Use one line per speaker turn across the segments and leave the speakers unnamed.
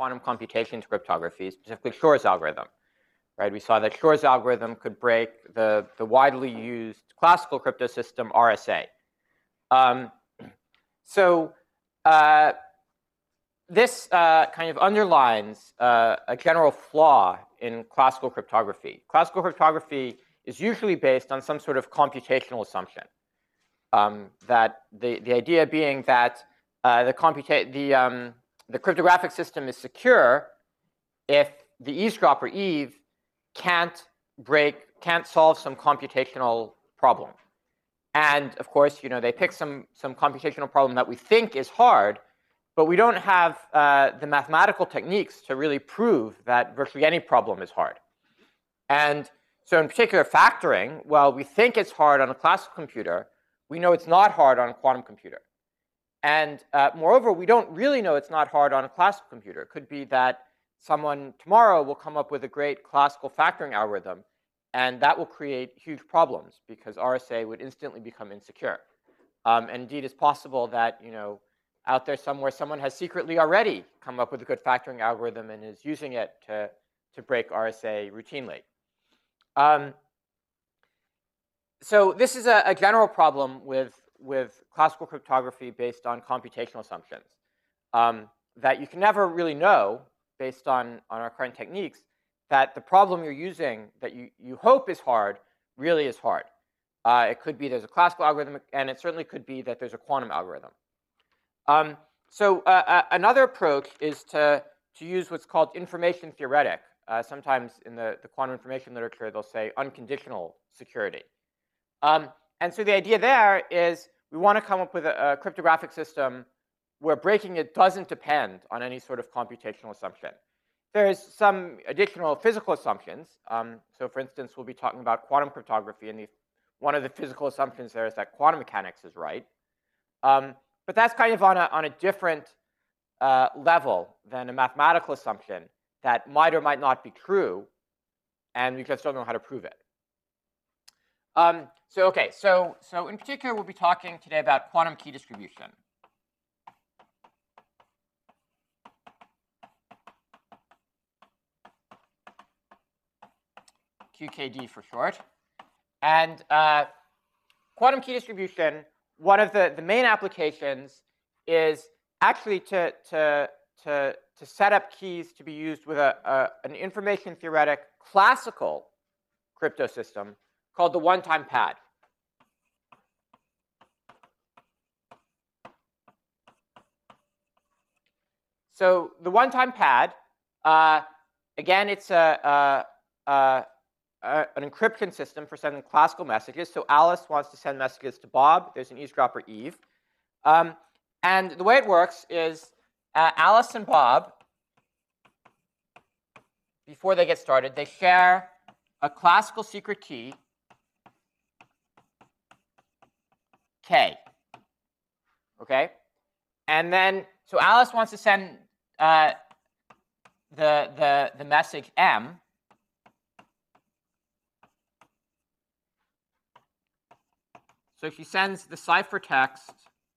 quantum computation to cryptography, specifically Shor's algorithm. Right? We saw that Shor's algorithm could break the widely used classical crypto system RSA. This kind of underlines a general flaw in classical cryptography. Classical cryptography is usually based on some sort of computational assumption. That the idea being that the cryptographic system is secure if the eavesdropper Eve can't solve some computational problem. And of course, they pick some computational problem that we think is hard, but we don't have the mathematical techniques to really prove that virtually any problem is hard. And so in particular, factoring, while we think it's hard on a classical computer, we know it's not hard on a quantum computer. And moreover, we don't really know it's not hard on a classical computer. It could be that someone tomorrow will come up with a great classical factoring algorithm, and that will create huge problems because RSA would instantly become insecure. And indeed, it's possible that out there somewhere, someone has secretly already come up with a good factoring algorithm and is using it to break RSA routinely. So this is a general problem with classical cryptography based on computational assumptions, that you can never really know, based on our current techniques, that the problem you're using that you hope is hard really is hard. It could be there's a classical algorithm, and it certainly could be that there's a quantum algorithm. Another approach is to use what's called information theoretic. Sometimes in the quantum information literature, they'll say unconditional security. And so the idea there is we want to come up with a cryptographic system where breaking it doesn't depend on any sort of computational assumption. There's some additional physical assumptions. So for instance, we'll be talking about quantum cryptography, and one of the physical assumptions there is that quantum mechanics is right. But that's kind of on a different level than a mathematical assumption that might or might not be true, and we just don't know how to prove it. So in particular, we'll be talking today about quantum key distribution. QKD for short. And quantum key distribution, one of the main applications is actually to set up keys to be used with an information theoretic classical crypto system called the one-time pad. So the one-time pad, again, it's an encryption system for sending classical messages. So Alice wants to send messages to Bob. There's an eavesdropper Eve. And the way it works is Alice and Bob, before they get started, they share a classical secret key, K. Okay? And then, so Alice wants to send the message M. So she sends the ciphertext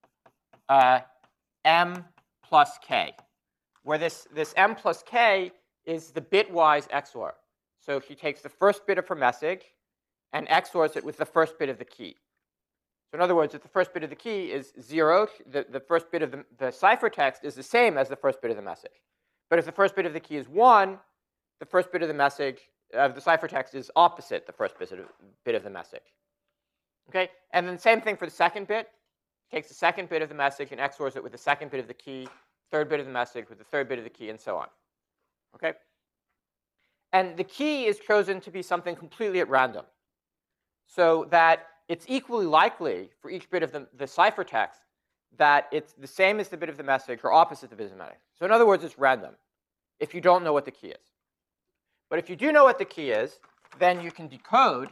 M plus K, where this M plus K is the bitwise XOR. So she takes the first bit of her message and XORs it with the first bit of the key. So in other words, if the first bit of the key is 0, the first bit of the ciphertext is the same as the first bit of the message. But if the first bit of the key is 1, the first bit of the message of the ciphertext is opposite the first bit of the message. Okay, and then same thing for the second bit. Takes the second bit of the message and XORs it with the second bit of the key, third bit of the message with the third bit of the key, and so on. Okay, and the key is chosen to be something completely at random, so that it's equally likely for each bit of the ciphertext that it's the same as the bit of the message or opposite the bit of the message. So in other words, it's random if you don't know what the key is. But if you do know what the key is, then you can decode.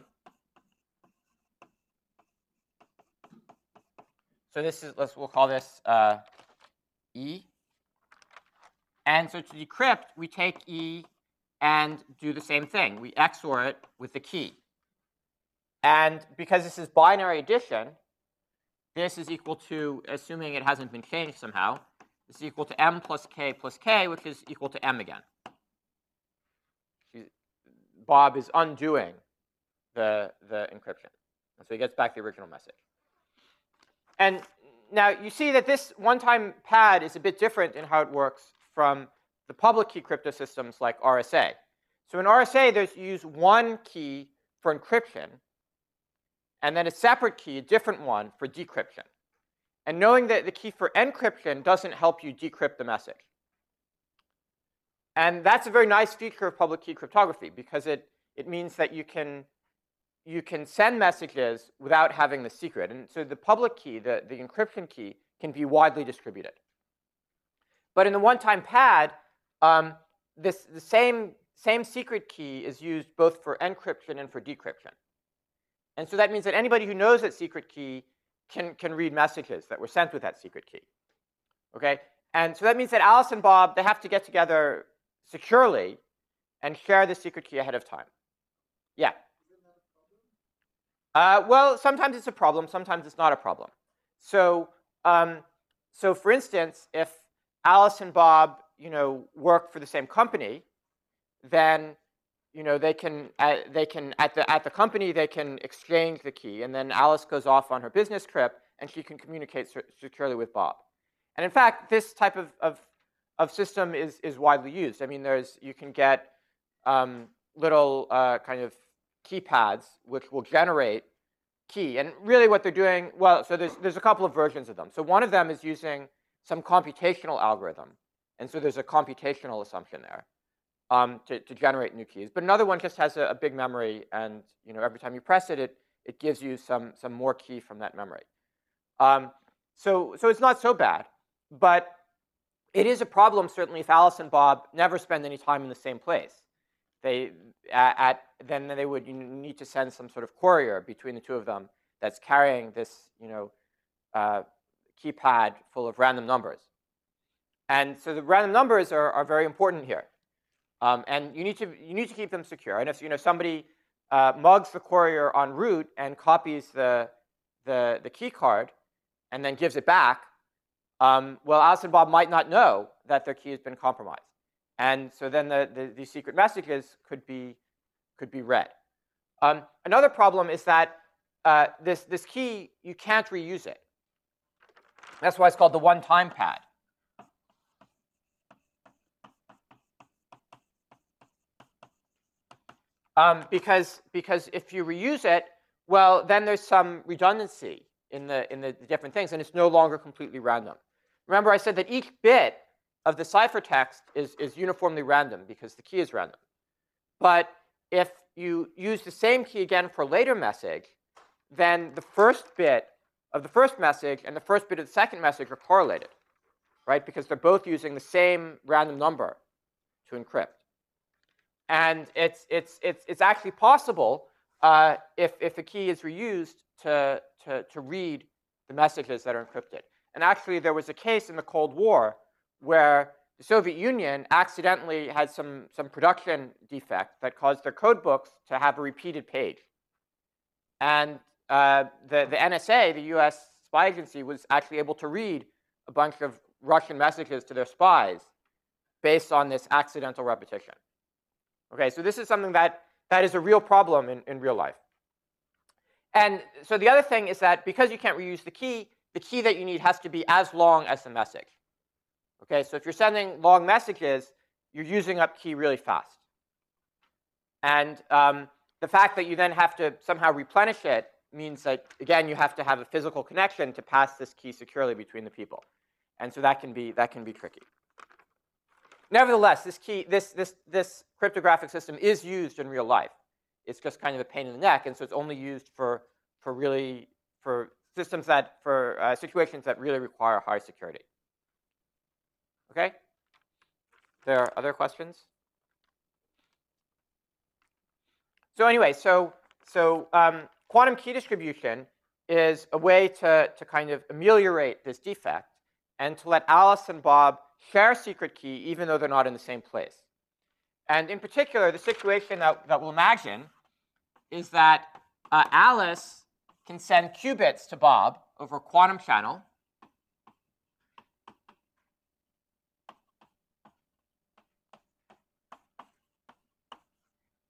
So this is, we'll call this E. And so to decrypt, we take E and do the same thing. We XOR it with the key. And because this is binary addition, this is equal to, assuming it hasn't been changed somehow, This is equal to m plus k, which is equal to m again. Bob is undoing the encryption. And so he gets back the original message. And now you see that this one-time pad is a bit different in how it works from the public key crypto systems like RSA. So in RSA, you use one key for encryption, and then a separate key, a different one, for decryption. And knowing that the key for encryption doesn't help you decrypt the message. And that's a very nice feature of public key cryptography, because it means that you can send messages without having the secret. And so the public key, the encryption key, can be widely distributed. But in the one-time pad, the same secret key is used both for encryption and for decryption. And so that means that anybody who knows that secret key can read messages that were sent with that secret key. Okay? And so that means that Alice and Bob, they have to get together securely and share the secret key ahead of time. Yeah? Well, sometimes it's a problem, sometimes it's not a problem. So, so for instance, if Alice and Bob, work for the same company, then, they can at the company they can exchange the key, and then Alice goes off on her business trip, and she can communicate securely with Bob. And in fact, this type of system is widely used. I mean, you can get little kind of keypads which will generate key, and really what they're doing, well, so there's a couple of versions of them. So one of them is using some computational algorithm, and so there's a computational assumption there to generate new keys. But another one just has a big memory, and every time you press it, it gives you some more key from that memory. So it's not so bad, but it is a problem certainly if Alice and Bob never spend any time in the same place. Then they would need to send some sort of courier between the two of them that's carrying this keypad full of random numbers. And so the random numbers are very important here. And you need to keep them secure. And if somebody mugs the courier en route and copies the key card and then gives it back, well, Alice and Bob might not know that their key has been compromised. And so then these secret messages could be read. Another problem is that this key, you can't reuse it. That's why it's called the one-time pad. Because if you reuse it, well, then there's some redundancy in the different things, and it's no longer completely random. Remember, I said that each bit of the ciphertext is uniformly random because the key is random. But if you use the same key again for a later message, then the first bit of the first message and the first bit of the second message are correlated, right? Because they're both using the same random number to encrypt. And it's actually possible if a key is reused to read the messages that are encrypted. And actually, there was a case in the Cold War where the Soviet Union accidentally had some production defect that caused their code books to have a repeated page. And the NSA, the US spy agency, was actually able to read a bunch of Russian messages to their spies based on this accidental repetition. Okay, so this is something that is a real problem in real life. And so the other thing is that because you can't reuse the key that you need has to be as long as the message. Okay, so if you're sending long messages, you're using up key really fast. And the fact that you then have to somehow replenish it means that, again, you have to have a physical connection to pass this key securely between the people. And so that can be tricky. Nevertheless, this cryptographic system is used in real life. It's just kind of a pain in the neck, and so it's only used for systems for situations that really require high security. Okay? There are other questions? So anyway, quantum key distribution is a way to kind of ameliorate this defect and to let Alice and Bob share a secret key even though they're not in the same place. And in particular, the situation that we'll imagine is that Alice can send qubits to Bob over a quantum channel.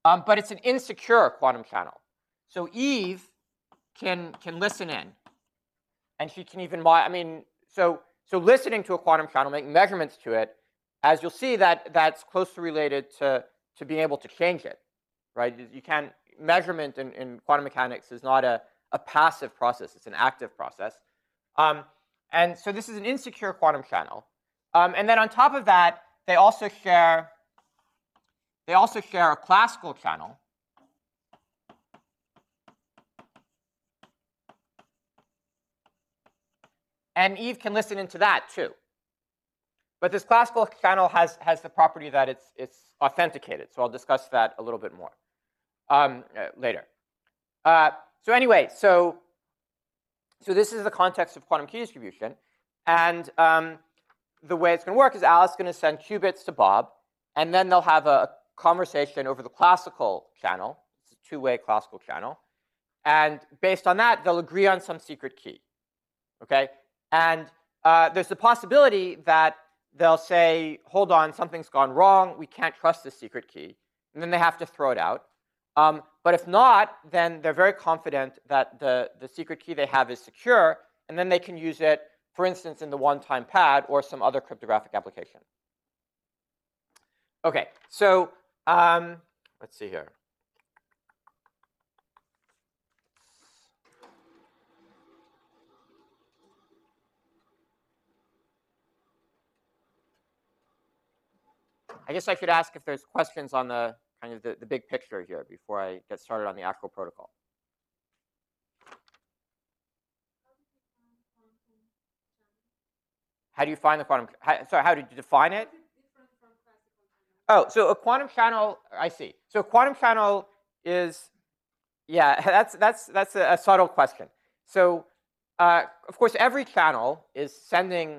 but it's an insecure quantum channel. So Eve can listen in, and she can even, so listening to a quantum channel, making measurements to it, as you'll see, that's closely related to being able to change it, right? You can't, measurement in quantum mechanics is not a passive process, it's an active process. And so this is an insecure quantum channel. And then on top of that, they also share a classical channel. And Eve can listen into that too. But this classical channel has the property that it's authenticated. So I'll discuss that a little bit more later. So anyway, so this is the context of quantum key distribution. And the way it's going to work is Alice is going to send qubits to Bob, and then they'll have a conversation over the classical channel. It's a two-way classical channel. And based on that, they'll agree on some secret key. Okay? And there's the possibility that they'll say, hold on, something's gone wrong. We can't trust this secret key. And then they have to throw it out. But if not, then they're very confident that the secret key they have is secure, and then they can use it, for instance, in the one-time pad or some other cryptographic application. Okay, so let's see here. I guess I should ask if there's questions on the kind of the big picture here before I get started on the actual protocol. How do you find the quantum? Sorry, how did you define it? Oh, so a quantum channel. I see. So a quantum channel is, yeah, that's a subtle question. So of course, every channel is sending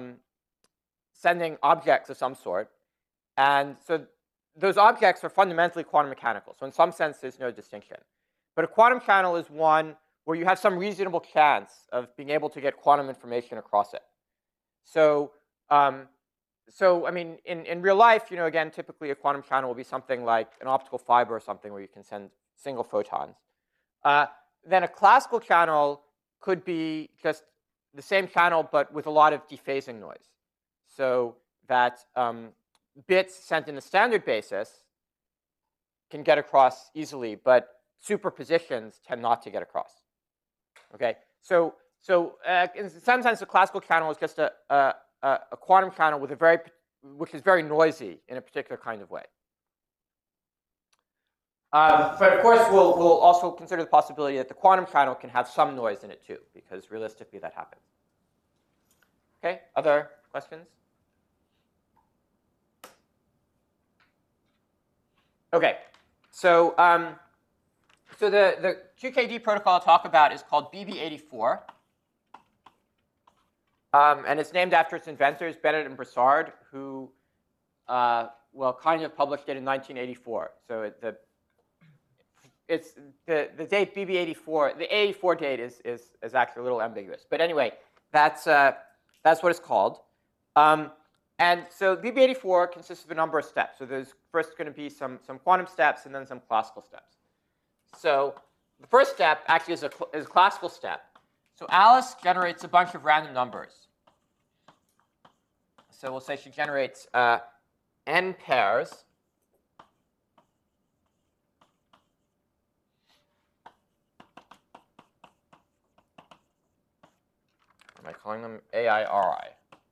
objects of some sort, and so those objects are fundamentally quantum mechanical. So in some sense, there's no distinction. But a quantum channel is one where you have some reasonable chance of being able to get quantum information across it. So, I mean, in real life, again, typically a quantum channel will be something like an optical fiber or something where you can send single photons. Then a classical channel could be just the same channel, but with a lot of dephasing noise. So that bits sent in a standard basis can get across easily, but superpositions tend not to get across. Okay, so in some sense, a classical channel is just a quantum channel with which is very noisy in a particular kind of way. But of course, we'll also consider the possibility that the quantum channel can have some noise in it too, because realistically that happens. Okay, other questions? Okay, so the QKD protocol I'll talk about is called BB84. And it's named after its inventors, Bennett and Broussard, who, kind of published it in 1984. So it's the date BB84, the 84 date is actually a little ambiguous. But anyway, that's what it's called. And so BB84 consists of a number of steps. So there's first going to be some quantum steps and then some classical steps. So the first step actually is a classical step. So Alice generates a bunch of random numbers. So we'll say she generates n pairs. Am I calling them AIRI?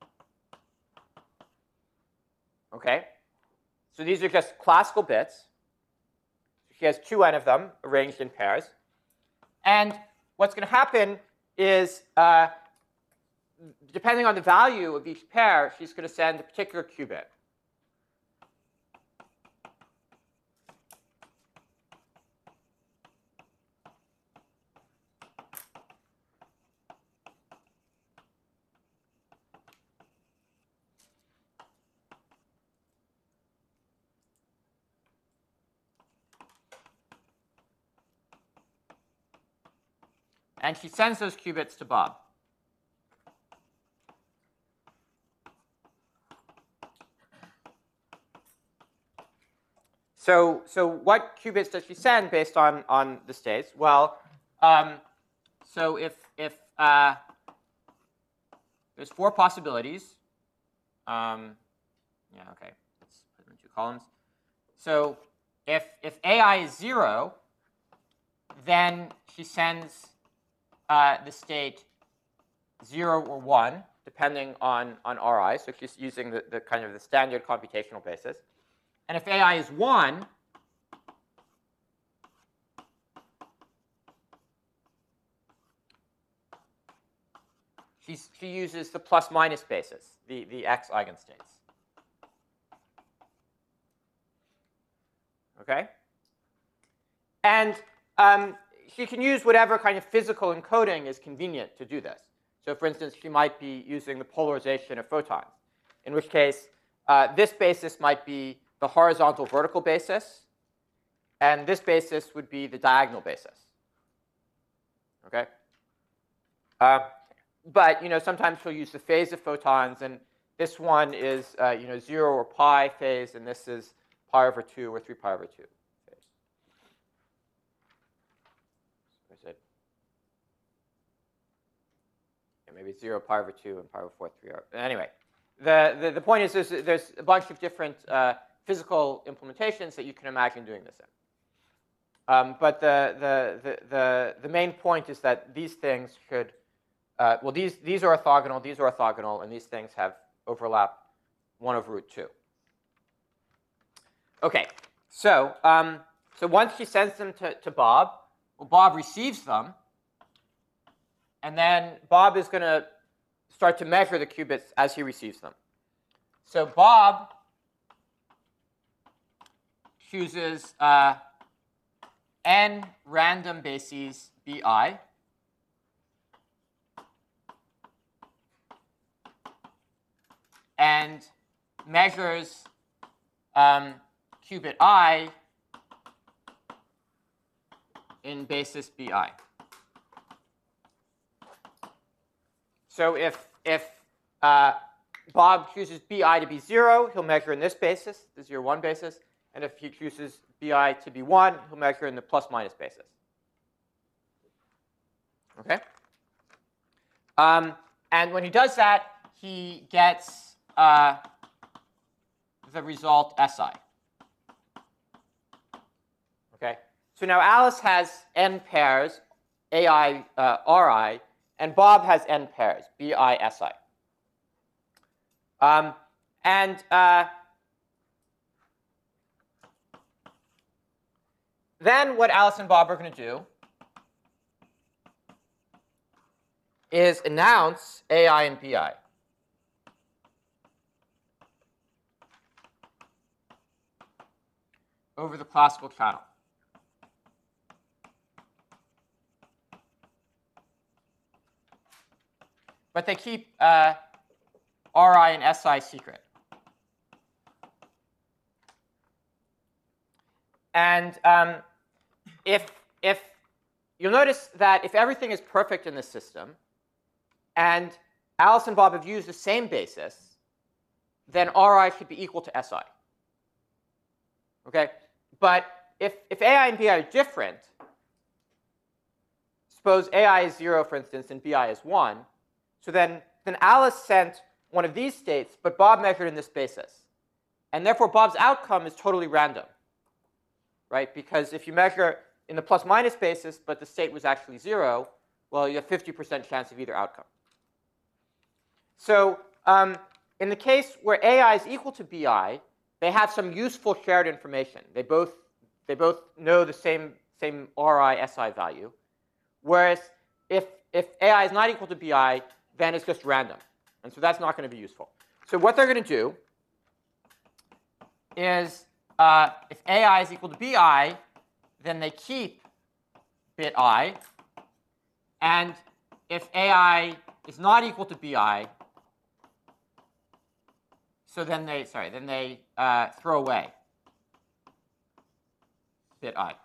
Okay. So these are just classical bits. She has 2n of them arranged in pairs. And what's going to happen is, depending on the value of each pair, she's going to send a particular qubit. And she sends those qubits to Bob. So what qubits does she send based on the states? Well, so if there's 4 possibilities. Yeah, okay. Let's put them in 2 columns. So if AI is 0, then she sends the state 0 or 1, depending on Ri. So she's using the kind of the standard computational basis. And if AI is 1, she uses the plus minus basis, the X eigenstates. Okay? And she can use whatever kind of physical encoding is convenient to do this. So for instance, she might be using the polarization of photons, in which case this basis might be the horizontal vertical basis, and this basis would be the diagonal basis. Okay? But sometimes she'll use the phase of photons, and this one is 0 or pi phase, and this is pi over 2 or 3 pi over 2 phase. Or is it? Yeah, maybe 0 pi over 2 and pi over 4, 3. Anyway, the point is there's a bunch of different physical implementations that you can imagine doing this in. But the main point is that these things should well, these are orthogonal, and these things have overlap 1 over root 2. Okay, so once she sends them to Bob, well, Bob receives them, and then Bob is going to start to measure the qubits as he receives them. So Bob chooses n random bases bi. And measures qubit I in basis bi. So if Bob chooses bi to be 0, he'll measure in this basis, the 0, 1 basis. And if he chooses bi to be 1, he'll measure in the plus minus basis. Okay? And when he does that, he gets the result Si. Okay? So now Alice has n pairs, Ai, Ri, and Bob has n pairs, Bi, Si. Then what Alice and Bob are going to do is announce Ai and Bi. Over the classical channel. But they keep Ri and Si secret. And if you'll notice that if everything is perfect in this system, and Alice and Bob have used the same basis, then Ri should be equal to Si. Okay? But if Ai and Bi are different, suppose Ai is 0, for instance, and Bi is 1, so then Alice sent one of these states, but Bob measured in this basis. And therefore, Bob's outcome is totally random, right? Because if you measure in the plus minus basis, but the state was actually 0, well, you have 50% chance of either outcome. So in the case where Ai is equal to Bi, they have some useful shared information. They both know the same Ri Si value. Whereas if Ai is not equal to Bi, then it's just random. And so that's not going to be useful. So what they're going to do is if Ai is equal to Bi, then they keep bit I. And if Ai is not equal to Bi, so then they throw away bit I.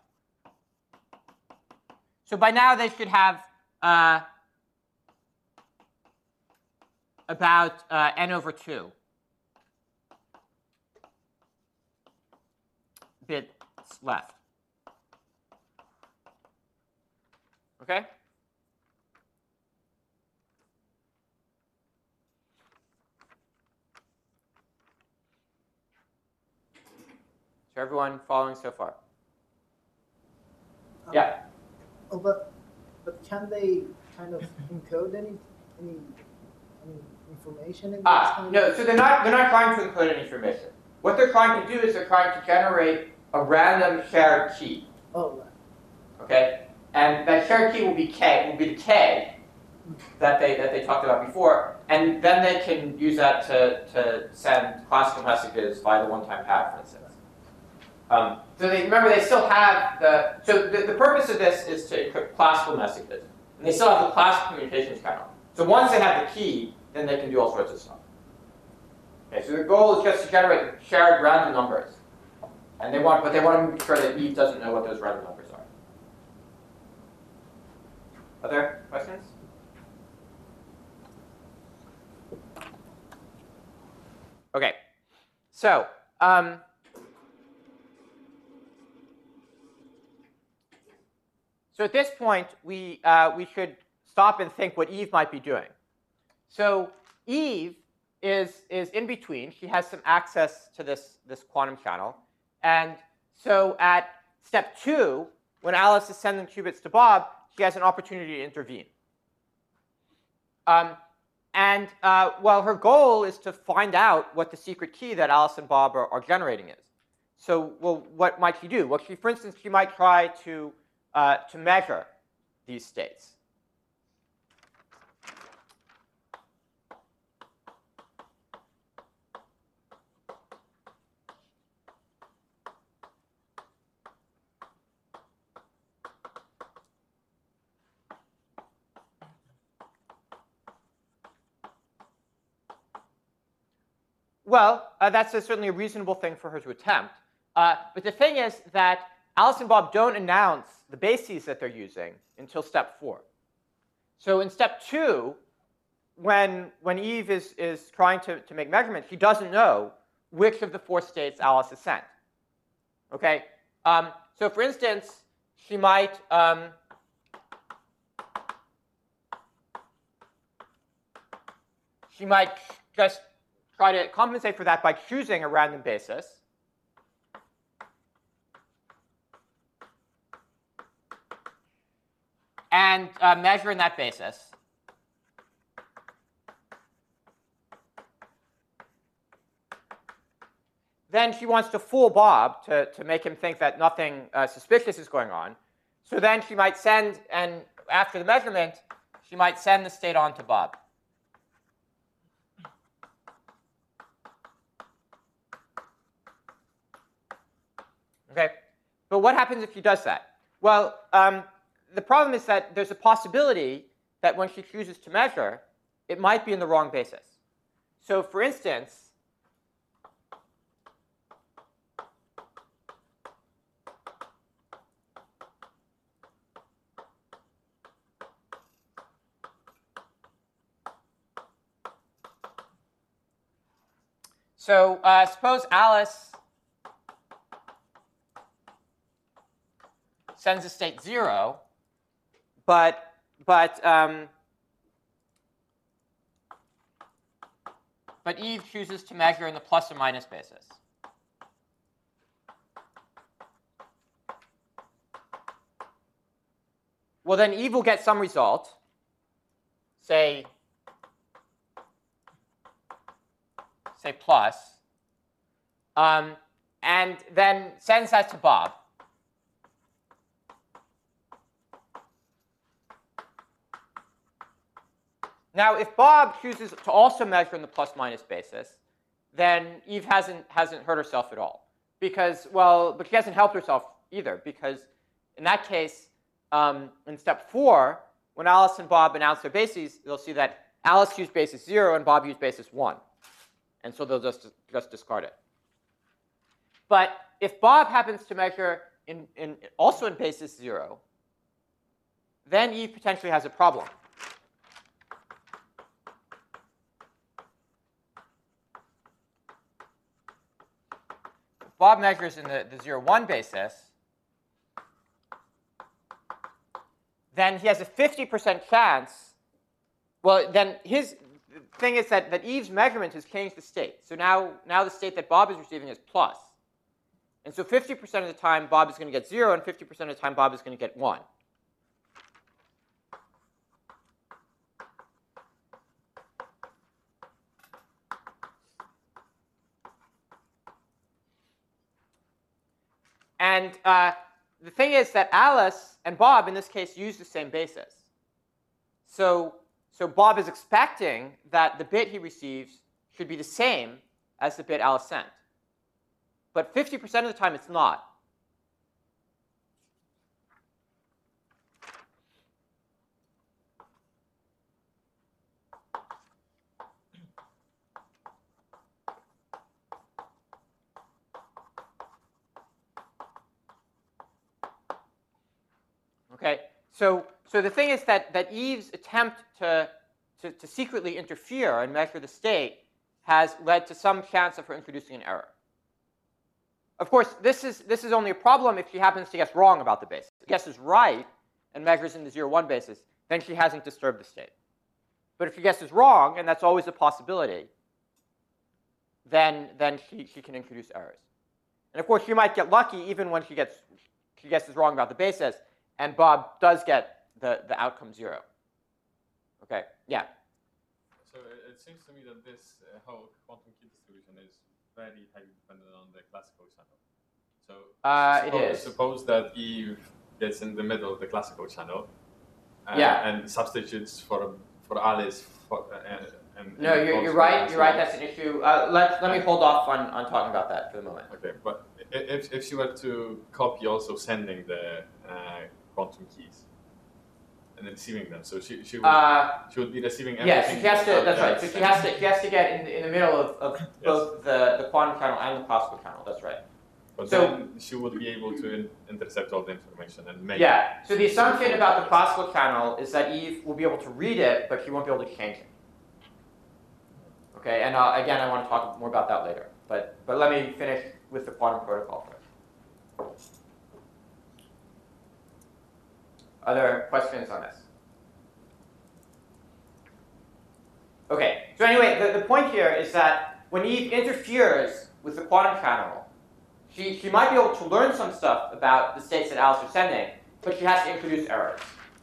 So by now they should have about n over 2 bits left. Okay? So everyone following so far? Yeah.
Oh, but can they kind of encode any information in this kind
No,
of?
so they're not trying to encode any information. What they're trying to do is they're trying to generate a random shared key.
Oh, right.
Okay? And that shared key will be the K that they talked about before, and then they can use that to send classical messages via the one-time pad, for instance. So remember, they still have the purpose of this is to encrypt classical messages, and they still have the classical communications channel. So once they have the key, then they can do all sorts of stuff. Okay, so the goal is just to generate shared random numbers, and they want to make sure that Eve doesn't know what those random numbers are. Other questions? Okay, so so at this point we should stop and think what Eve might be doing. So Eve is in between. She has some access to this quantum channel, and so at step 2, when Alice is sending qubits to Bob, she has an opportunity to intervene. Well, her goal is to find out what the secret key that Alice and Bob are generating is. So, well, what might she do? Well, for instance, she might try to measure these states. Well, that's certainly a reasonable thing for her to attempt. But the thing is that Alice and Bob don't announce the bases that they're using until step 4. So in step 2, when Eve is trying to make measurements, she doesn't know which of the 4 states Alice has sent. Okay? So for instance, she might just try to compensate for that by choosing a random basis. And measure in that basis. Then she wants to fool Bob to make him think that nothing suspicious is going on. So then she might send, and after the measurement, she might send the state on to Bob. Okay, but what happens if she does that? Well, the problem is that there's a possibility that when she chooses to measure, it might be in the wrong basis. So for instance, suppose Alice sends a state 0, but Eve chooses to measure in the plus or minus basis. Well, then Eve will get some result, say plus, and then sends that to Bob. Now, if Bob chooses to also measure in the plus-minus basis, then Eve hasn't hurt herself at all, but she hasn't helped herself either, because in that case, in step 4, when Alice and Bob announce their bases, they'll see that Alice used basis 0 and Bob used basis 1, and so they'll just discard it. But if Bob happens to measure also in basis 0, then Eve potentially has a problem. Bob measures in the 0, 1 basis, then he has a 50% chance. Well, then his thing is that Eve's measurement has changed the state. So now the state that Bob is receiving is plus. And so 50% of the time, Bob is going to get 0, and 50% of the time, Bob is going to get 1. And the thing is that Alice and Bob, in this case, use the same basis. So Bob is expecting that the bit he receives should be the same as the bit Alice sent. But 50% of the time, it's not. Okay, so the thing is that Eve's attempt to secretly interfere and measure the state has led to some chance of her introducing an error. Of course, this is only a problem if she happens to guess wrong about the basis. If she guesses right and measures in the 0, 1 basis, then she hasn't disturbed the state. But if she guesses wrong, and that's always a possibility, then she can introduce errors. And of course, she might get lucky even when she guesses wrong about the basis, and Bob does get the outcome 0. Okay, yeah?
So it seems to me that this whole quantum key distribution is very highly dependent on the classical channel. So
it is.
Suppose that Eve gets in the middle of the classical channel and substitutes for Alice.
No, you're right. You're right. That's an issue. Let me hold off on talking about that for the moment.
Okay, but if she were to copy also sending the quantum keys and then receiving them, so she would be receiving everything.
Yes, she has to. That's right. So she has to get in the middle of both the quantum channel and the classical channel. That's right.
But then she would be able to intercept all the information and make.
Yeah. So the assumption about the classical channel is that Eve will be able to read it, but she won't be able to change it. Okay. And again, I want to talk more about that later. But let me finish with the quantum protocol first. Other questions on this? Okay, so anyway, the point here is that when Eve interferes with the quantum channel, she might be able to learn some stuff about the states that Alice is sending, but she has to introduce errors.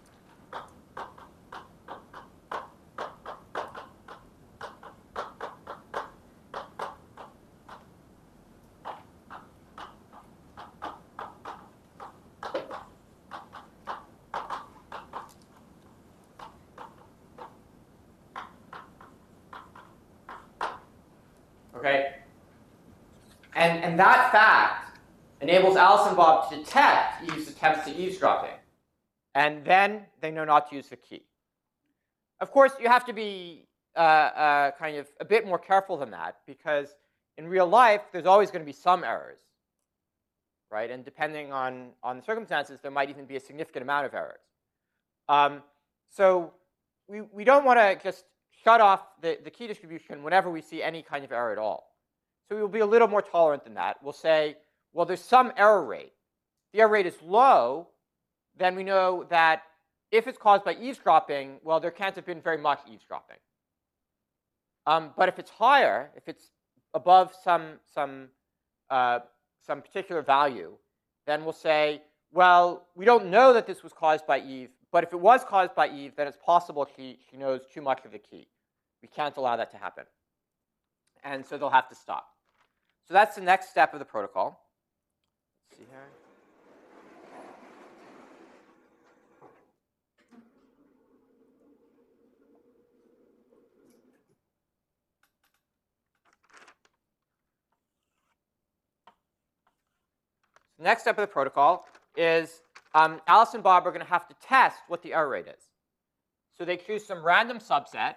Okay? And that fact enables Alice and Bob to detect Eve's attempts at eavesdropping. And then they know not to use the key. Of course, you have to be kind of a bit more careful than that, because in real life, there's always going to be some errors. Right? And depending on the circumstances, there might even be a significant amount of errors. So we don't want to just shut off the key distribution whenever we see any kind of error at all. So we will be a little more tolerant than that. We'll say, well, there's some error rate. If the error rate is low, then we know that if it's caused by eavesdropping, well, there can't have been very much eavesdropping. But if it's higher, if it's above some particular value, then we'll say, well, we don't know that this was caused by Eve, but if it was caused by Eve, then it's possible she knows too much of the key. We can't allow that to happen. And so they'll have to stop. So that's the next step of the protocol. Let's see here. The next step of the protocol is Alice and Bob are going to have to test what the error rate is. So they choose some random subset.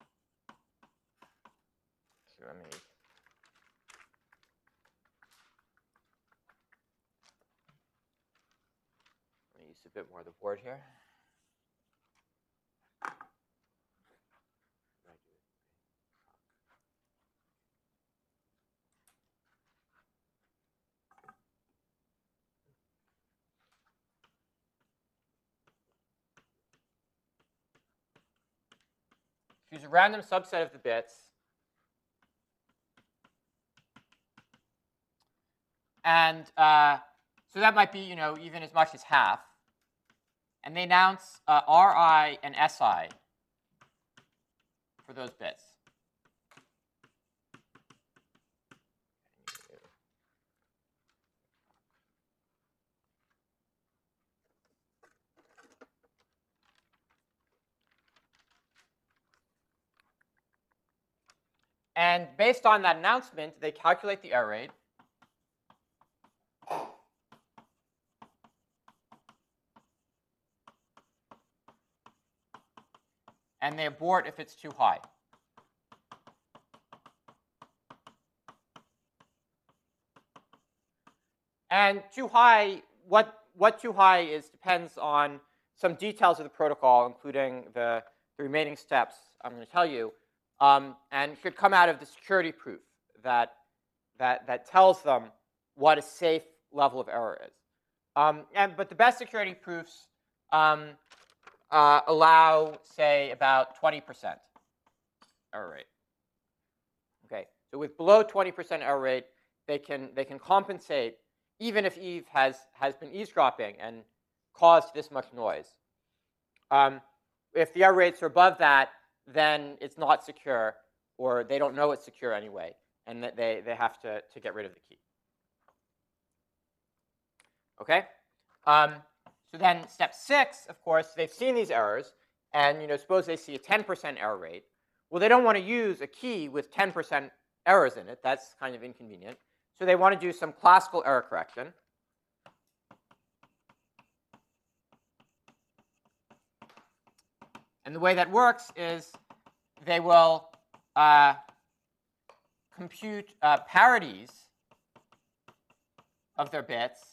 So let me use a bit more of the board here. Choose a random subset of the bits. And so that might be, even as much as half. And they announce Ri and Si for those bits. And based on that announcement, they calculate the error rate. And they abort if it's too high. And too high, what too high is depends on some details of the protocol, including the remaining steps I'm going to tell you, and should come out of the security proof that tells them what a safe level of error is. But the best security proofs allow, say, about 20% error rate. Okay, so with below 20% error rate, they can compensate even if Eve has been eavesdropping and caused this much noise. If the error rates are above that, then it's not secure, or they don't know it's secure anyway, and that they have to get rid of the key. Okay. So then step 6, of course, they've seen these errors, and suppose they see a 10% error rate. Well, they don't want to use a key with 10% errors in it. That's kind of inconvenient. So they want to do some classical error correction. And the way that works is they will compute parities of their bits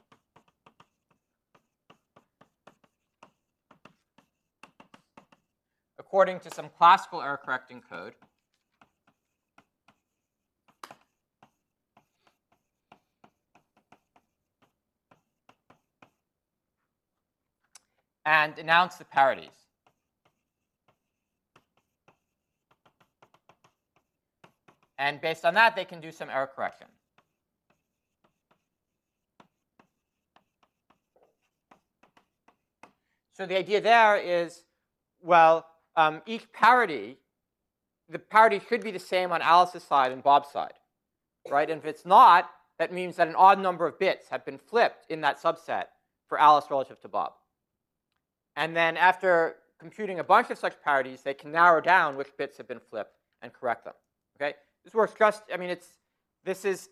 according to some classical error correcting code. And announce the parities. And based on that, they can do some error correction. So the idea there is, well, each parity, the parity should be the same on Alice's side and Bob's side, right? And if it's not, that means that an odd number of bits have been flipped in that subset for Alice relative to Bob. And then after computing a bunch of such parities, they can narrow down which bits have been flipped and correct them. Okay, this works just. I mean, this is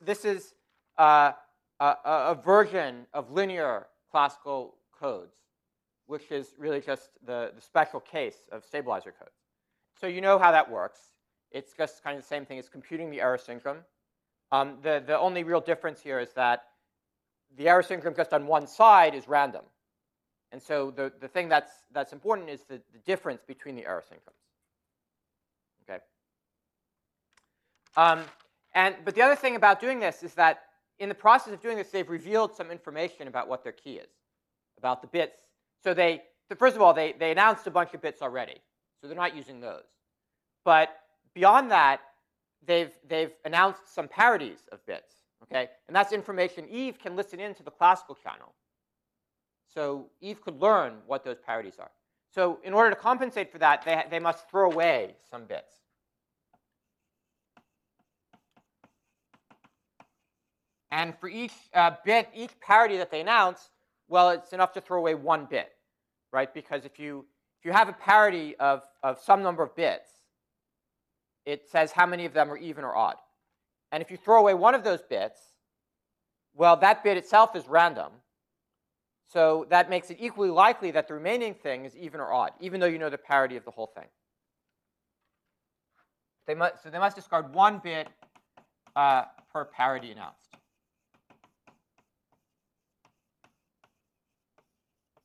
a version of linear classical codes, which is really just the special case of stabilizer codes. So you know how that works. It's just kind of the same thing as computing the error syndrome. The only real difference here is that the error syndrome just on one side is random. And so the thing that's important is the difference between the error syndromes. Okay. But the other thing about doing this is that in the process of doing this, they've revealed some information about what their key is, about the bits. So first of all, they announced a bunch of bits already, so they're not using those. But beyond that, they've announced some parities of bits. Okay, and that's information Eve can listen into the classical channel. So Eve could learn what those parities are. So in order to compensate for that, they must throw away some bits. And for each bit, each parity that they announce, well, it's enough to throw away one bit, right? Because if you have a parity of some number of bits, it says how many of them are even or odd. And if you throw away one of those bits, well, that bit itself is random. So that makes it equally likely that the remaining thing is even or odd, even though you know the parity of the whole thing. So they must discard one bit per parity announced.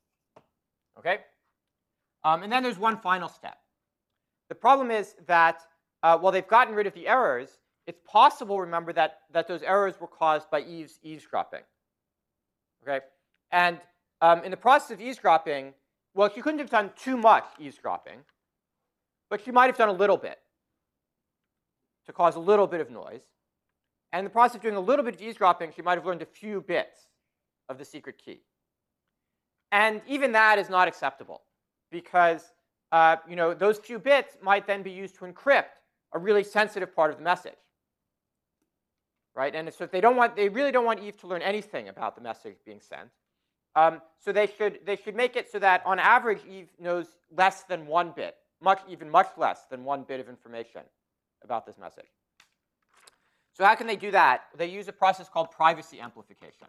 And then there's one final step. The problem is that while they've gotten rid of the errors, it's possible, remember, that those errors were caused by Eve's eavesdropping. Okay? And in the process of eavesdropping, well, she couldn't have done too much eavesdropping, but she might have done a little bit to cause a little bit of noise. And in the process of doing a little bit of eavesdropping, she might have learned a few bits of the secret key. And even that is not acceptable, because those few bits might then be used to encrypt a really sensitive part of the message. Right? And so if they really don't want Eve to learn anything about the message being sent. So they should make it so that on average Eve knows less than one bit, even much less than one bit of information about this message. So how can they do that? They use a process called privacy amplification.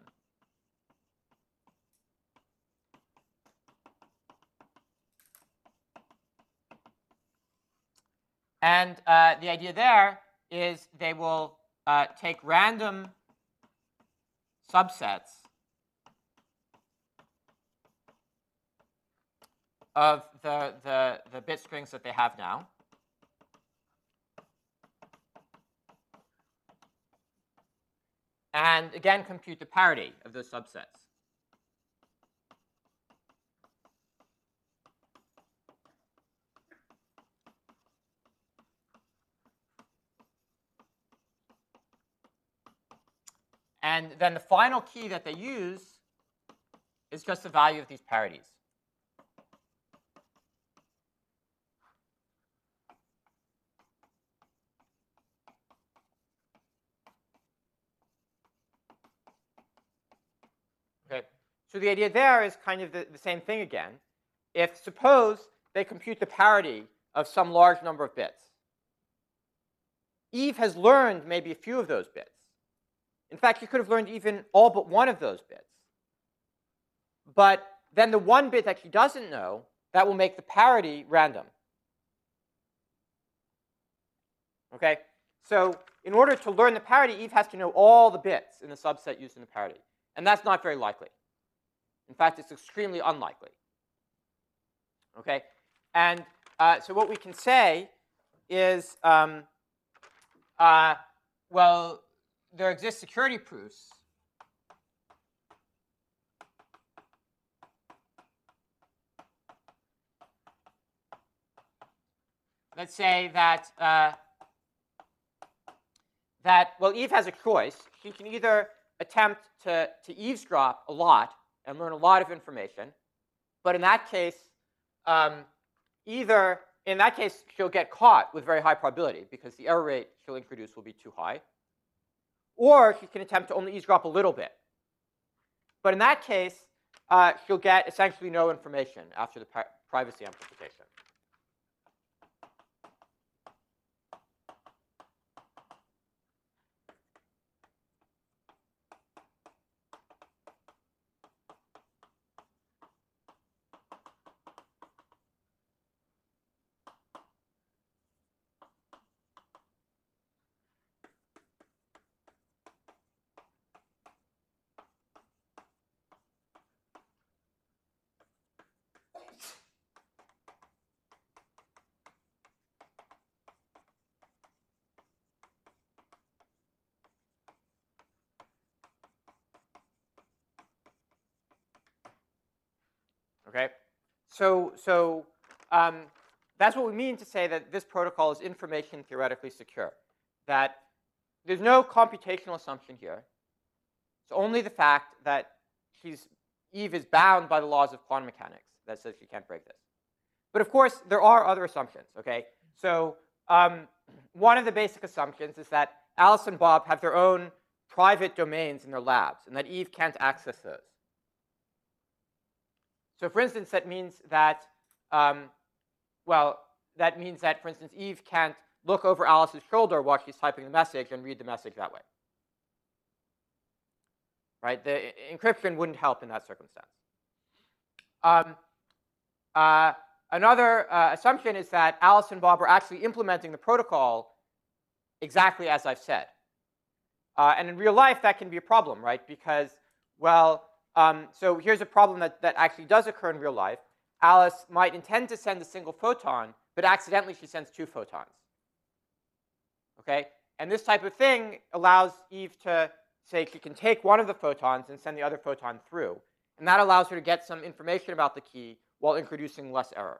And the idea there is they will take random subsets of the bit strings that they have now. And again, compute the parity of those subsets. And then the final key that they use is just the value of these parities. Okay. So the idea there is kind of the same thing again. Suppose they compute the parity of some large number of bits. Eve has learned maybe a few of those bits. In fact, she could have learned even all but one of those bits. But then the one bit that she doesn't know, that will make the parity random. Okay? So in order to learn the parity, Eve has to know all the bits in the subset used in the parity. And that's not very likely. In fact, it's extremely unlikely. Okay? And so what we can say is, well, there exist security proofs let's say that well, Eve has a choice. She can either attempt to eavesdrop a lot and learn a lot of information, but in that case, she'll get caught with very high probability because the error rate she'll introduce will be too high. Or she can attempt to only eavesdrop a little bit. But in that case, she'll get essentially no information after the privacy amplification. Okay, so that's what we mean to say that this protocol is information theoretically secure. That there's no computational assumption here. It's only the fact that Eve is bound by the laws of quantum mechanics that says she can't break this. But of course, there are other assumptions. Okay, so one of the basic assumptions is that Alice and Bob have their own private domains in their labs, and that Eve can't access those. So for instance, that means that, for instance, Eve can't look over Alice's shoulder while she's typing the message and read the message that way. Right? The encryption wouldn't help in that circumstance. Another assumption is that Alice and Bob are actually implementing the protocol exactly as I've said. And in real life, that can be a problem, right? Because, well, so here's a problem that actually does occur in real life. Alice might intend to send a single photon, but accidentally she sends 2 photons. Okay? And this type of thing allows Eve to say she can take one of the photons and send the other photon through. And that allows her to get some information about the key while introducing less error.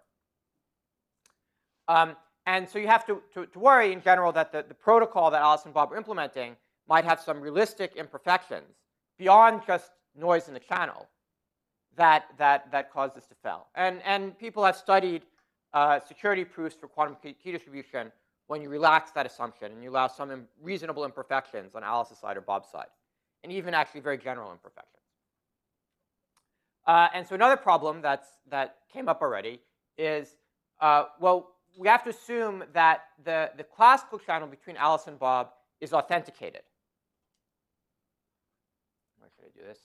And so you have to worry in general that the protocol that Alice and Bob are implementing might have some realistic imperfections beyond just noise in the channel that cause this to fail. And people have studied security proofs for quantum key distribution when you relax that assumption and you allow some reasonable imperfections on Alice's side or Bob's side, and even actually very general imperfections. And so another problem that came up already is, well, we have to assume that the classical channel between Alice and Bob is authenticated. Where should I do this?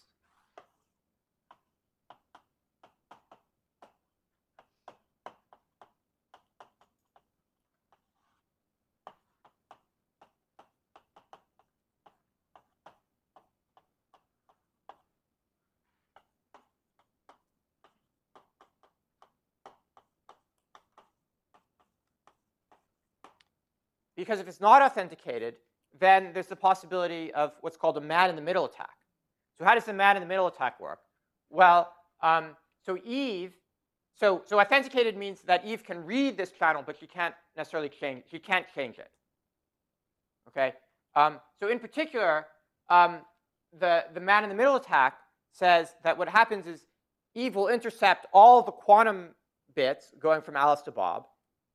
Because if it's not authenticated, then there's the possibility of what's called a man-in-the-middle attack. So how does the man-in-the-middle attack work? Well, so authenticated means that Eve can read this channel, but she can't necessarily change. She can't change it. Okay. So in particular, the man-in-the-middle attack says that what happens is Eve will intercept all the quantum bits going from Alice to Bob,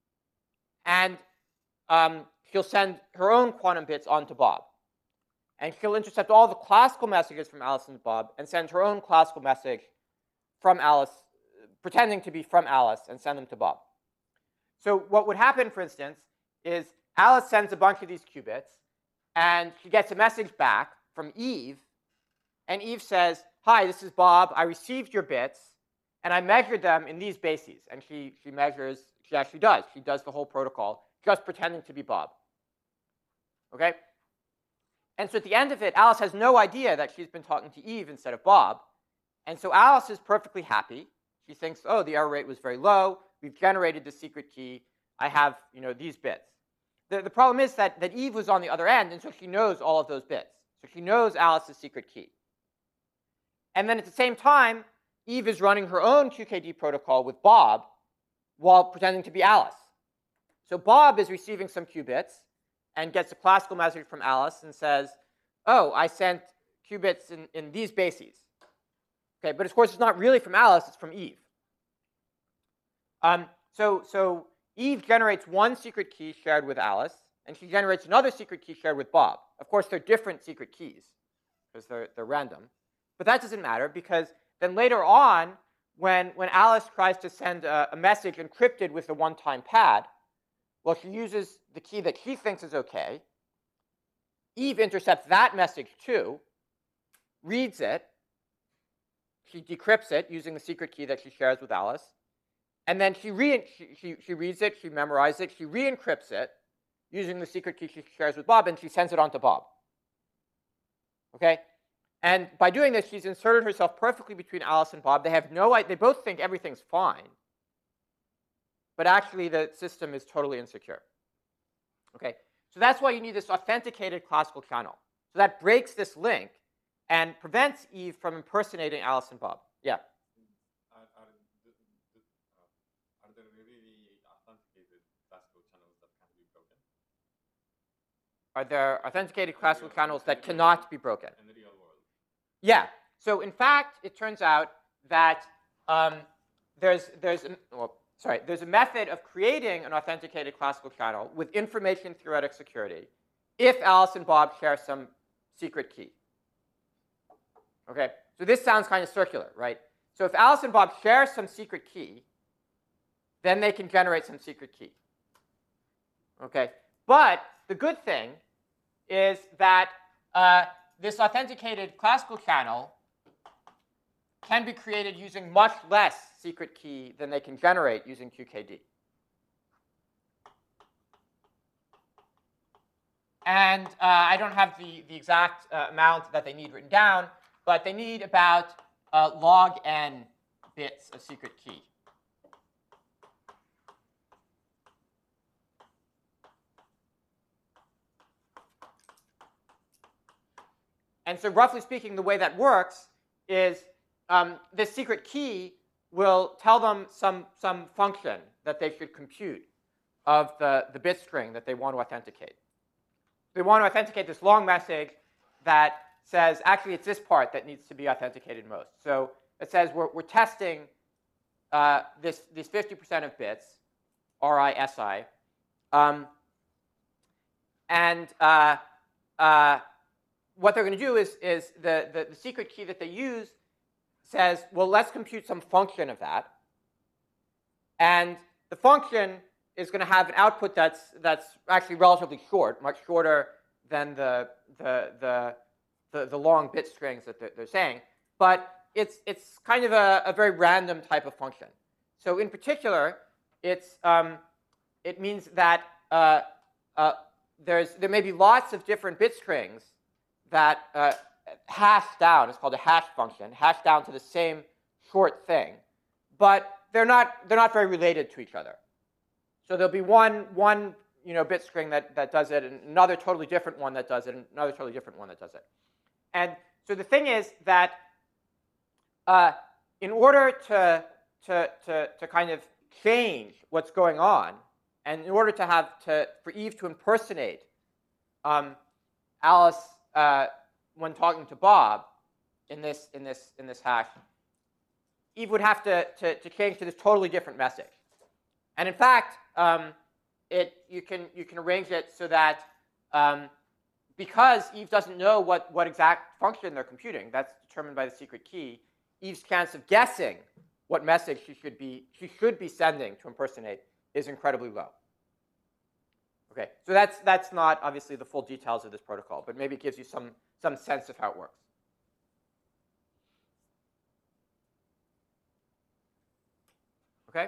and she'll send her own quantum bits onto Bob. And she'll intercept all the classical messages from Alice and Bob and send her own classical message from Alice, pretending to be from Alice, and send them to Bob. So what would happen, for instance, is Alice sends a bunch of these qubits, and she gets a message back from Eve, and Eve says, "Hi, this is Bob. I received your bits, and I measured them in these bases." And she actually does. She does the whole protocol, just pretending to be Bob. Okay? And so at the end of it, Alice has no idea that she's been talking to Eve instead of Bob. And so Alice is perfectly happy. She thinks, oh, the error rate was very low. We've generated the secret key. I have, these bits. The problem is that Eve was on the other end, and so she knows all of those bits. So she knows Alice's secret key. And then at the same time, Eve is running her own QKD protocol with Bob while pretending to be Alice. So Bob is receiving some qubits and gets a classical message from Alice and says, oh, I sent qubits in these bases. Okay, but of course it's not really from Alice, it's from Eve. So Eve generates one secret key shared with Alice, and she generates another secret key shared with Bob. Of course, they're different secret keys because they're random. But that doesn't matter, because then later on, when Alice tries to send a message encrypted with the one-time pad, well, she uses the key that she thinks is okay. Eve intercepts that message too, reads it, she decrypts it using the secret key that she shares with Alice, and then she reads it, she memorizes it, she re-encrypts it using the secret key she shares with Bob, and she sends it on to Bob. Okay? And by doing this, she's inserted herself perfectly between Alice and Bob. They both think everything's fine, but actually the system is totally insecure. Okay, so that's why you need this authenticated classical channel. So that breaks this link and prevents Eve from impersonating Alice and Bob. Yeah?
Are there really authenticated classical channels that can be broken?
Are there authenticated classical channels that cannot be broken?
In the real world?
Yeah. So in fact, it turns out that there's a method of creating an authenticated classical channel with information theoretic security if Alice and Bob share some secret key. Okay, so this sounds kind of circular, right? So if Alice and Bob share some secret key, then they can generate some secret key. Okay, but the good thing is that this authenticated classical channel can be created using much less secret key than they can generate using QKD. And I don't have the exact amount that they need written down, but they need about log n bits of secret key. And so roughly speaking, the way that works is this secret key will tell them some function that they should compute of the bit string that they want to authenticate. They want to authenticate this long message that says, actually, it's this part that needs to be authenticated most. So it says we're testing these 50% of bits, RISI, and what they're going to do is the secret key that they use says, well, let's compute some function of that. And the function is going to have an output that's actually relatively short, much shorter than the long bit strings that they're saying. But it's kind of a very random type of function. So in particular, it means that there may be lots of different bit strings that hash down. It's called a hash function, hash down to the same short thing, but they're not very related to each other. So there'll be one bit string that does it, and another totally different one that does it, and another totally different one that does it. And so the thing is that in order to kind of change what's going on, and in order for Eve to impersonate Alice when talking to Bob in this hash, Eve would have to change to this totally different message. And in fact, you can arrange it so that because Eve doesn't know what exact function they're computing, that's determined by the secret key, Eve's chance of guessing what message she should be sending to impersonate is incredibly low. Okay, so that's not obviously the full details of this protocol, but maybe it gives you some sense of how it works. Okay.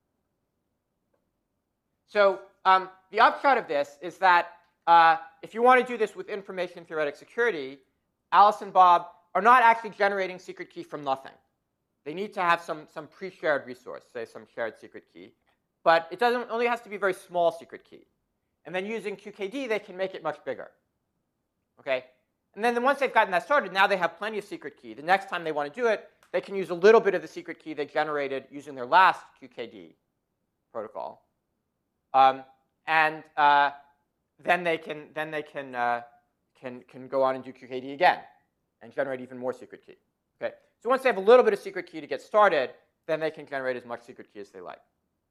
So the upshot of this is that if you want to do this with information theoretic security, Alice and Bob are not actually generating secret key from nothing. They need to have some pre-shared resource, say some shared secret key. But it only has to be a very small secret key. And then using QKD, they can make it much bigger. Okay? And then once they've gotten that started, now they have plenty of secret key. The next time they want to do it, they can use a little bit of the secret key they generated using their last QKD protocol. And then they can go on and do QKD again and generate even more secret key. Okay? So once they have a little bit of secret key to get started, then they can generate as much secret key as they like.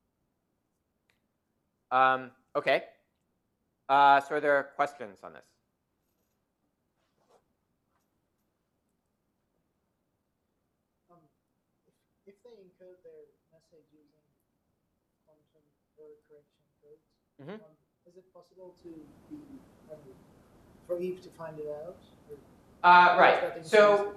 Okay. So are there questions on this?
If they encode their message using quantum error correction codes, is it possible for Eve to find it out?
Right. So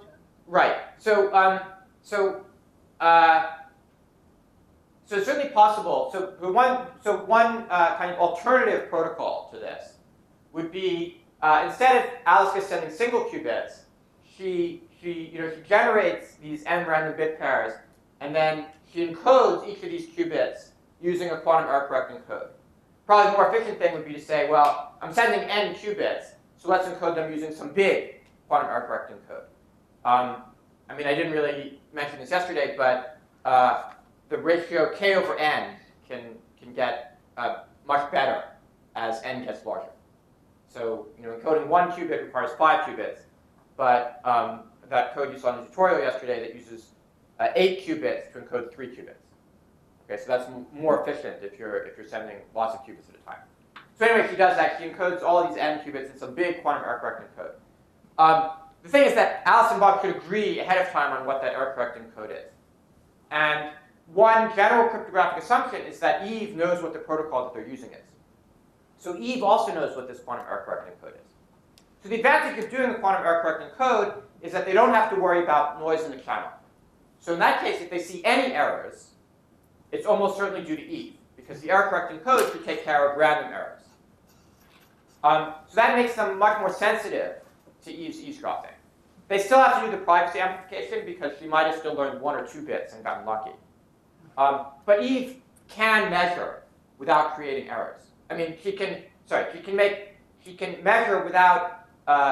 it's certainly possible. So one kind of alternative protocol to this would be instead of Alice just sending single qubits, she generates these n random bit pairs, and then she encodes each of these qubits using a quantum error correcting code. Probably the more efficient thing would be to say, well, I'm sending n qubits, so let's encode them using some big quantum error correcting code. I mean, I didn't really mention this yesterday, but the ratio k over n can get much better as n gets larger. So encoding 1 qubit requires 5 qubits, but that code you saw in the tutorial yesterday that uses 8 qubits to encode 3 qubits. Okay, so that's more efficient if you're sending lots of qubits at a time. So anyway, she does that. She encodes all these n qubits in some big quantum error correcting code. The thing is that Alice and Bob should agree ahead of time on what that error correcting code is. And one general cryptographic assumption is that Eve knows what the protocol that they're using is. So Eve also knows what this quantum error correcting code is. So the advantage of doing the quantum error correcting code is that they don't have to worry about noise in the channel. So in that case, if they see any errors, it's almost certainly due to Eve, because the error correcting code should take care of random errors. So that makes them much more sensitive to Eve's eavesdropping. They still have to do the privacy amplification because she might have still learned 1 or 2 bits and gotten lucky. But Eve can measure without creating errors. I mean, she can measure without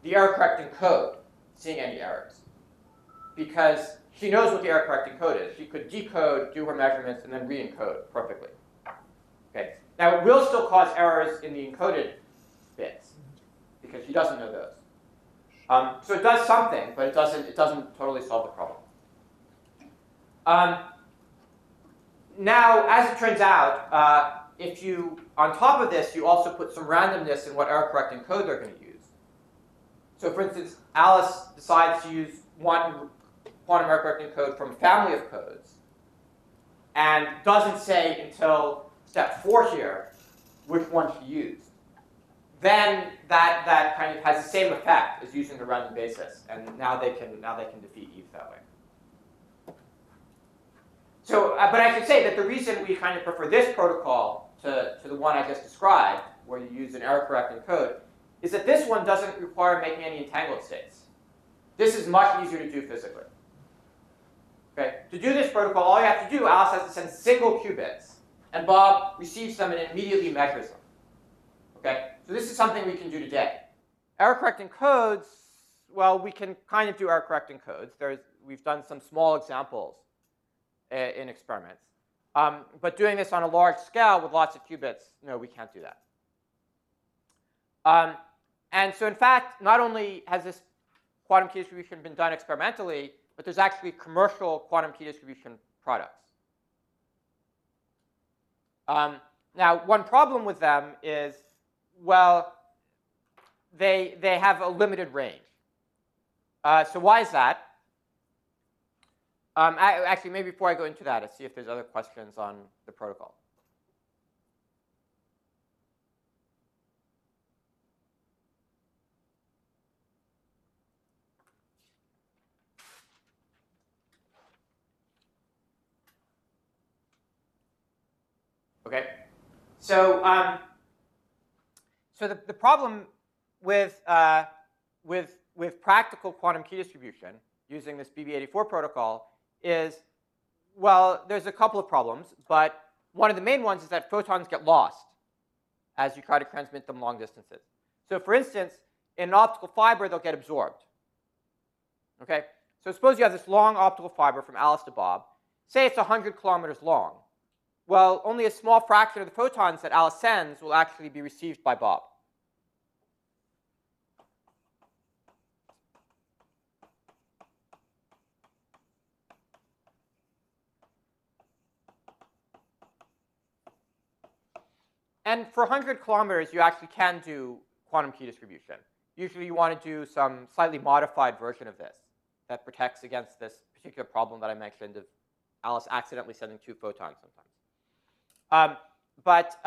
the error correcting code seeing any errors, because she knows what the error correcting code is. She could decode, do her measurements, and then re-encode perfectly. Okay. Now, it will still cause errors in the encoded bits, because she doesn't know those. So it does something, but it doesn't totally solve the problem. Now, as it turns out, if you, on top of this, you also put some randomness in what error correcting code they're going to use. So for instance, Alice decides to use one quantum error correcting code from a family of codes, and doesn't say until step 4 here which one she used. Then that kind of has the same effect as using the random basis, and now they can defeat Eve that way. So, but I should say that the reason we kind of prefer this protocol to the one I just described, where you use an error correcting code, is that this one doesn't require making any entangled states. This is much easier to do physically. Okay, to do this protocol, all you have to do, Alice has to send single qubits, and Bob receives them and immediately measures them. Okay, so this is something we can do today. Error correcting codes, well, we can kind of do error correcting codes. We've done some small examples in experiments. But doing this on a large scale with lots of qubits, no, we can't do that. And so in fact, not only has this quantum key distribution been done experimentally, but there's actually commercial quantum key distribution products. Now, one problem with them is, well, they have a limited range. So why is that? Actually, maybe before I go into that, let's see if there's other questions on the protocol. Okay, so so the problem with practical quantum key distribution using this BB84 protocol is, well, there's a couple of problems, but one of the main ones is that photons get lost as you try to transmit them long distances. So for instance, in an optical fiber, they'll get absorbed. Okay, so suppose you have this long optical fiber from Alice to Bob. Say it's 100 kilometers long. Well, only a small fraction of the photons that Alice sends will actually be received by Bob. And for 100 kilometers, you actually can do quantum key distribution. Usually you want to do some slightly modified version of this that protects against this particular problem that I mentioned of Alice accidentally sending 2 photons sometimes. But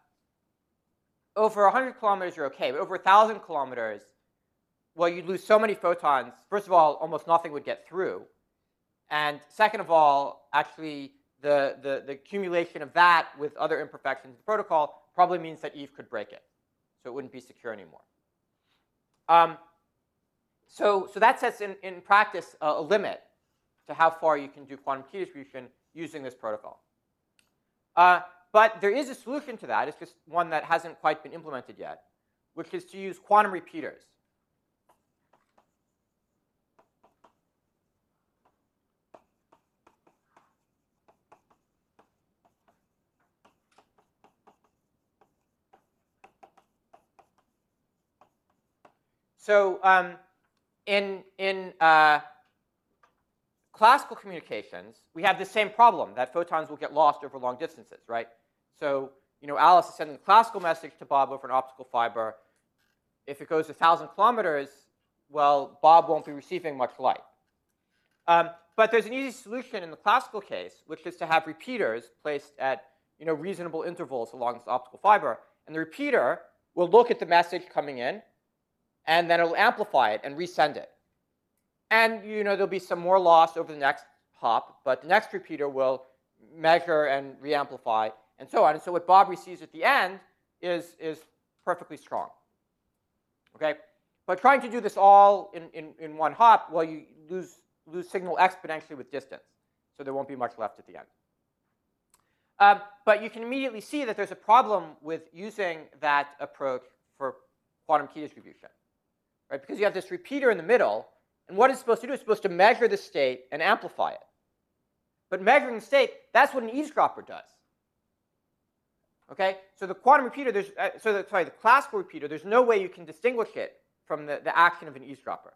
over 100 kilometers, you're OK. But over 1,000 kilometers, well, you'd lose so many photons. First of all, almost nothing would get through. And second of all, actually, the accumulation of that with other imperfections in the protocol probably means that Eve could break it. So it wouldn't be secure anymore. So that sets in practice a limit to how far you can do quantum key distribution using this protocol. But there is a solution to that. It's just one that hasn't quite been implemented yet, which is to use quantum repeaters. So in classical communications, we have the same problem, that photons will get lost over long distances, right? So, Alice is sending a classical message to Bob over an optical fiber. If it goes 1,000 kilometers, well, Bob won't be receiving much light. But there's an easy solution in the classical case, which is to have repeaters placed at reasonable intervals along this optical fiber. And the repeater will look at the message coming in, and then it'll amplify it and resend it. And there'll be some more loss over the next hop, but the next repeater will measure and reamplify, and so on. And so what Bob receives at the end is perfectly strong. Okay? But trying to do this all in one hop, well, you lose signal exponentially with distance. So there won't be much left at the end. But you can immediately see that there's a problem with using that approach for quantum key distribution. right? Because you have this repeater in the middle, and what it's supposed to do is supposed to measure the state and amplify it. But measuring the state, that's what an eavesdropper does. Okay, so the quantum repeater, the classical repeater, there's no way you can distinguish it from the action of an eavesdropper.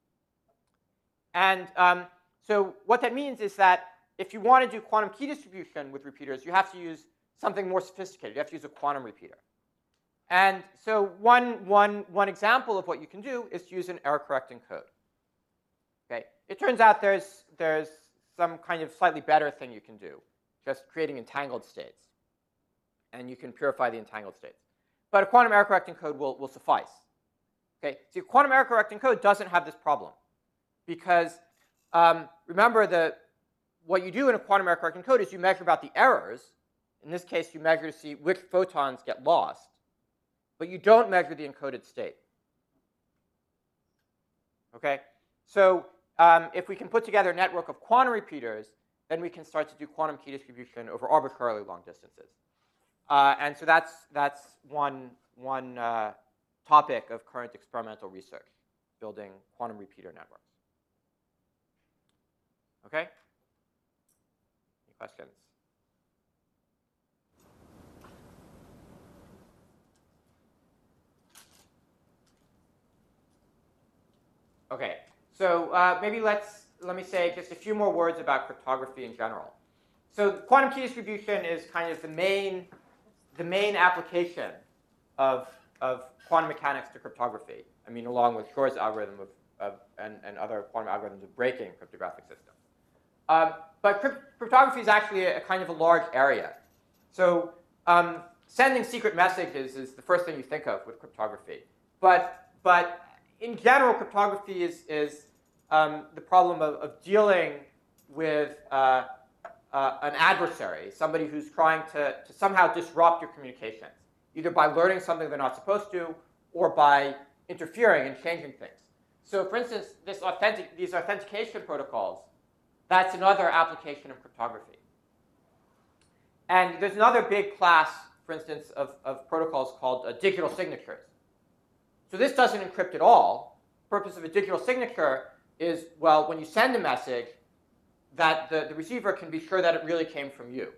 And so what that means is that if you want to do quantum key distribution with repeaters, you have to use something more sophisticated. You have to use a quantum repeater. And so one example of what you can do is to use an error-correcting code. Okay, it turns out there's some kind of slightly better thing you can do, just creating entangled states. And you can purify the entangled states. But a quantum error-correcting code will suffice. Okay, see, quantum error-correcting code doesn't have this problem. Because remember, what you do in a quantum error-correcting code is you measure about the errors. In this case, you measure to see which photons get lost. But you don't measure the encoded state. Okay, so if we can put together a network of quantum repeaters, then we can start to do quantum key distribution over arbitrarily long distances. And so that's one topic of current experimental research, building quantum repeater networks. Okay? Any questions? Okay, so maybe let me say just a few more words about cryptography in general. So quantum key distribution is kind of the main application of quantum mechanics to cryptography. I mean, along with Shor's algorithm and other quantum algorithms of breaking cryptographic systems. But cryptography is actually a kind of a large area. So sending secret messages is the first thing you think of with cryptography. But in general, cryptography is the problem of dealing with an adversary, somebody who's trying to somehow disrupt your communications, either by learning something they're not supposed to or by interfering and changing things. So for instance, these authentication protocols, that's another application of cryptography. And there's another big class, for instance, of protocols called digital signatures. So this doesn't encrypt at all. The purpose of a digital signature is, well, when you send a message, that the receiver can be sure that it really came from you.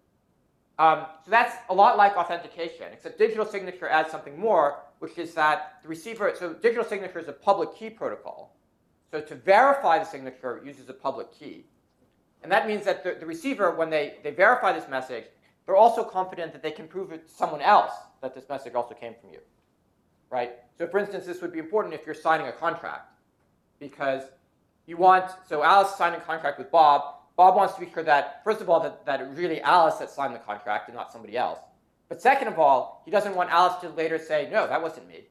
So that's a lot like authentication, except digital signature adds something more, which is that the receiver, so digital signature is a public key protocol. So to verify the signature, it uses a public key. And that means that the receiver, when they verify this message, they're also confident that they can prove it to someone else that this message also came from you. Right? So for instance, this would be important if you're signing a contract. Because so Alice signed a contract with Bob. Bob wants to be sure that, first of all, that it really Alice that signed the contract and not somebody else. But second of all, he doesn't want Alice to later say, no, that wasn't me.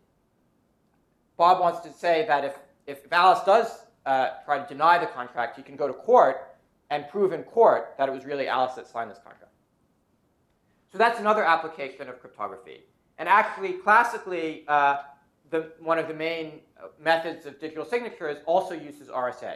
Bob wants to say that if Alice does try to deny the contract, he can go to court and prove in court that it was really Alice that signed this contract. So that's another application of cryptography. And actually, classically, one of the main methods of digital signatures also uses RSA.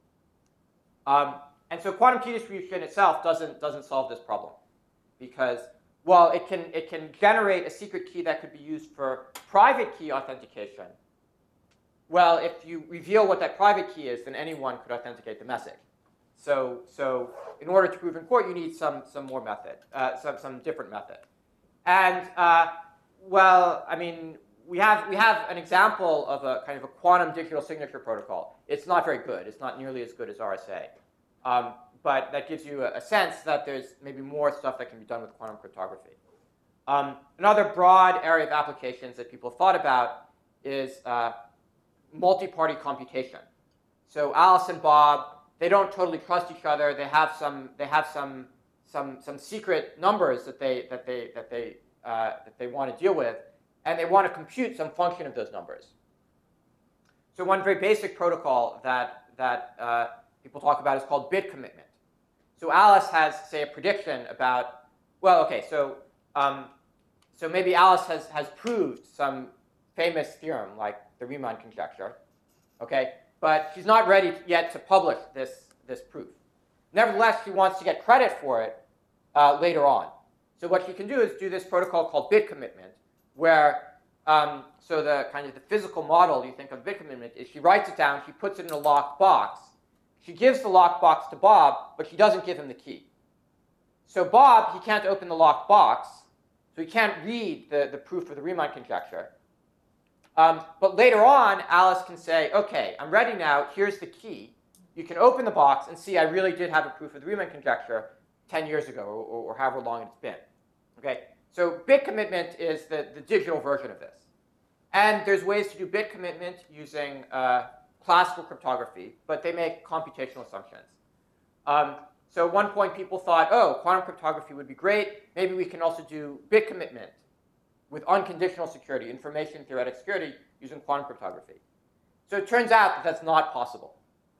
And so quantum key distribution itself doesn't solve this problem, because, well, it can generate a secret key that could be used for private key authentication. Well, if you reveal what that private key is, then anyone could authenticate the message. So in order to prove in court, you need some more method, some different method. And well, I mean, we have an example of a kind of a quantum digital signature protocol. It's not very good. It's not nearly as good as RSA. But that gives you a sense that there's maybe more stuff that can be done with quantum cryptography. Another broad area of applications that people have thought about is multi-party computation. So Alice and Bob, they don't totally trust each other. They have some secret numbers that they want to deal with, and they want to compute some function of those numbers. So one very basic protocol that people talk about is called bit commitment. So Alice has, say, a prediction about, well, okay, so maybe Alice has proved some famous theorem like the Riemann conjecture, okay, but she's not ready yet to publish this proof. Nevertheless, she wants to get credit for it later on. So what she can do is do this protocol called bit commitment, where So the kind of the physical model you think of bit commitment is she writes it down, she puts it in a locked box, she gives the locked box to Bob, but she doesn't give him the key. So Bob, he can't open the locked box, so he can't read the proof of the Riemann conjecture. But later on, Alice can say, okay, I'm ready now, here's the key. You can open the box and see I really did have a proof of the Riemann conjecture 10 years ago, or however long it's been. Okay? So bit commitment is the digital version of this. And there's ways to do bit commitment using classical cryptography, but they make computational assumptions. So at one point people thought, oh, quantum cryptography would be great. Maybe we can also do bit commitment with unconditional security, information theoretic security, using quantum cryptography. So it turns out that that's not possible.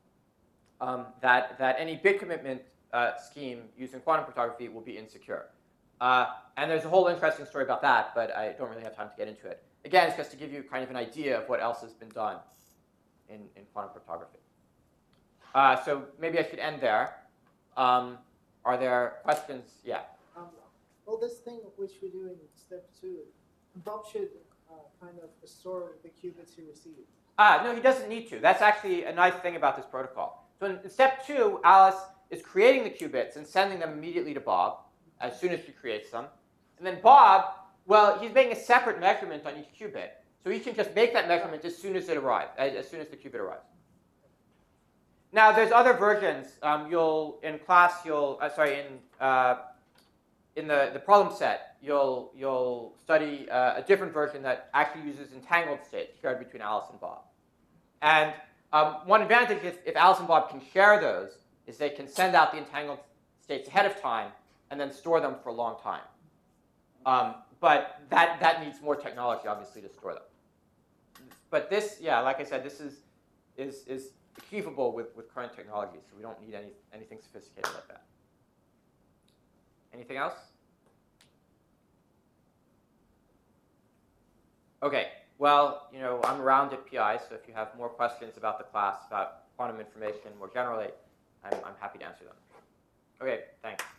That any bit commitment scheme using quantum cryptography will be insecure. And there's a whole interesting story about that, but I don't really have time to get into it. Again, it's just to give you kind of an idea of what else has been done in quantum cryptography. So maybe I should end there. Are there questions? Yeah.
Well, this thing which we do in step 2, Bob should kind of store the qubits he received.
No, he doesn't need to. That's actually a nice thing about this protocol. So in step 2, Alice is creating the qubits and sending them immediately to Bob as soon as she creates them. And then Bob, well, he's making a separate measurement on each qubit. So he can just make that measurement as soon as it arrives, as soon as the qubit arrives. Now, there's other versions. In the problem set, you'll study a different version that actually uses entangled states shared between Alice and Bob. And one advantage if Alice and Bob can share those is they can send out the entangled states ahead of time and then store them for a long time. But that needs more technology, obviously, to store them. But this, yeah, like I said, this is achievable with current technology, so we don't need anything sophisticated like that. Anything else? Okay, well, I'm around at PI, so if you have more questions about the class, about quantum information more generally, I'm happy to answer them. Okay, thanks.